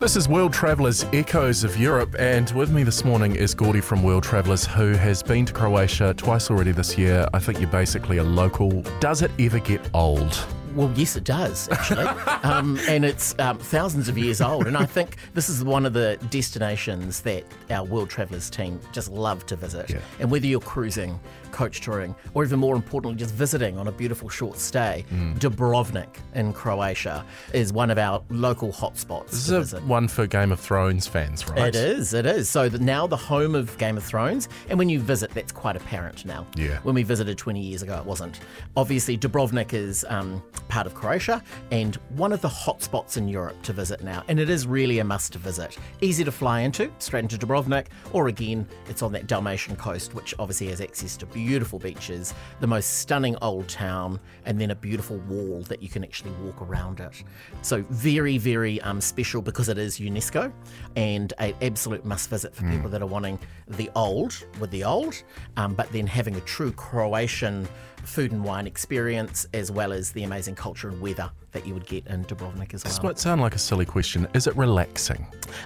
This is World Travellers Echoes of Europe, and with me this morning is Gordy from World Travellers, who has been to Croatia twice already this year. I think you're basically a local. Does it ever get old? Well, yes, it does, actually. And it's thousands of years old. And I think this is one of the destinations that our World Travellers team just love to visit. Yeah. And whether you're cruising, coach touring, or even more importantly, just visiting on a beautiful short stay, Dubrovnik in Croatia is one of our local hotspots This to is visit. one for Game of Thrones fans, right? It is. So now the home of Game of Thrones, and when you visit, that's quite apparent now. Yeah. When we visited 20 years ago, it wasn't. Obviously, Dubrovnik is part of Croatia and one of the hotspots in Europe to visit now, and it is really a must to visit. Easy to fly into, straight into Dubrovnik, or again, it's on that Dalmatian coast, which obviously has access to beautiful beaches, the most stunning old town, and then a beautiful wall that you can actually walk around it. So very, very special because it is UNESCO and an absolute must visit for people that are wanting the old with the old, but then having a true Croatian food and wine experience, as well as the amazing culture and weather that you would get in Dubrovnik as well. This might sound like a silly question. Is it relaxing?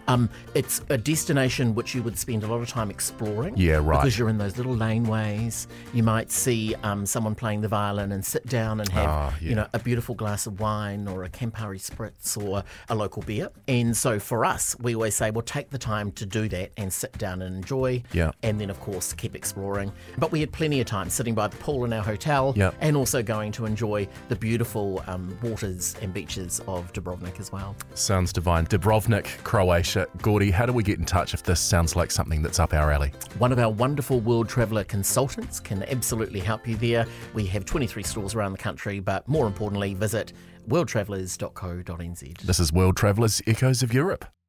It's a destination which you would spend a lot of time exploring. Yeah, right. Because you're in those little laneways. You might see someone playing the violin and sit down and have a beautiful glass of wine or a Campari Spritz or a local beer. And so for us, we always say, well, take the time to do that and sit down and enjoy. Yeah. And then, of course, keep exploring. But we had plenty of time sitting by the pool in our hotel Yeah. and also going to enjoy the beautiful waters and beaches of Dubrovnik as well. Sounds divine. Dubrovnik, Croatia. Gordy, how do we get in touch if this sounds like something that's up our alley? One of our wonderful World Traveller consultants can absolutely help you there. We have 23 stores around the country, but more importantly, visit worldtravellers.co.nz. This is World Travellers Echoes of Europe.